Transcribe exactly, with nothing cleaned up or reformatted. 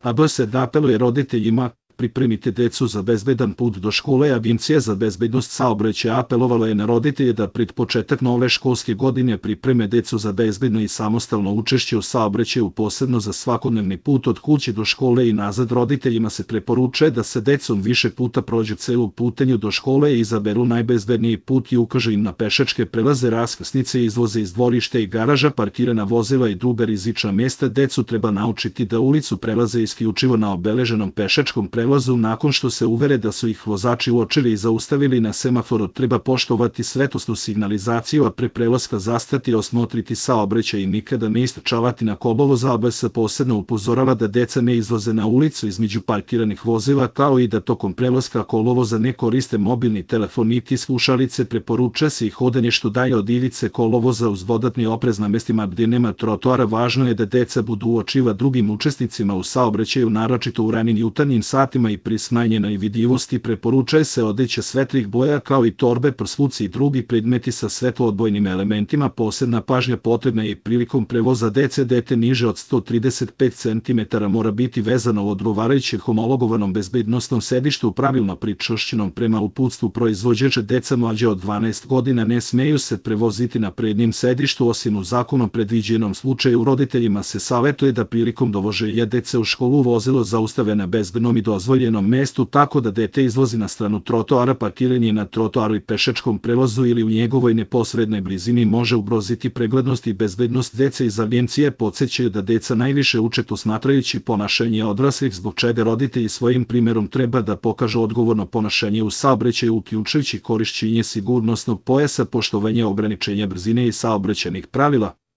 A B S D apeluje roditeljima: pripremite decu za bezbedan put do škole. Agencija za bezbednost saobraćaja apelovala je na roditelje da pred početak nove školske godine pripreme decu za bezbedno i samostalno učešće u saobraćaju, posebno za svakodnevni put od kuće do škole i nazad. Roditeljima se preporučuje da se decom više puta prođu celu putanju do škole i izaberu najbezbedniji put i ukažu im na pešačke prelaze, raskrsnice, izvoze iz dvorišta i garaža, parkirana vozila i druga rizična mesta. Decu treba naučiti da ulicu prelaze isključivo na obeleženom pešačkom prelazu. Nakon što se uvere da su ih vozači uočili i zaustavili na semaforu, treba poštovati svetlosnu signalizaciju, a pre prelaska zastati, osmotriti saobraćaj i nikada ne istrčavati na kolovoza. A B S posebno upozorava da deca ne izlaze na ulicu između parkiranih vozila, kao i da tokom prelaska kolovoza ne koriste mobilni telefon niti slušalice. Preporučuje se i hodanje što dalje od ivice kolovoza uz dodatni oprez na mestima gdje nema trotoara. Važno je da deca budu uočiva drugim učesnicima u saobraćaju, naročito u ranim jutarnjim satima i pri smanjenoj vidljivosti. Preporučuje se odeća svetlih boja, kao i torbe, prsluci i drugi predmeti sa svetloodbojnim elementima. Posebna pažnja potrebna je i prilikom prevoza dece. Dete niže od sto trideset pet centimetara mora biti vezano u odgovarajućem homologovanom bezbednosnom sedištu, pravilno pričvršćenom prema uputstvu proizvođača. Deca mlađe od dvanaest godina ne smeju se prevoziti na prednjem sedištu, osim u zakonom predviđenom slučaju. Roditeljima se savetuje da prilikom dovoženja dece u školu vozilo zaustave na bezbednom i dozvoljenom mestu, tako da dete izlazi na stranu trotoara. Parkiranje na trotoaru i pešačkom prelazu ili u njegovoj neposrednoj blizini može ugroziti preglednost i bezbednost dece. Iz agencije podsećaju da deca najviše uče posmatrajući ponašanje odraslih, zbog čega roditelji svojim primjerom treba da pokažu odgovorno ponašanje u saobraćaju, uključujući korišćenje sigurnosnog pojasa, poštovanje ograničenja brzine i saobraćajnih pravila.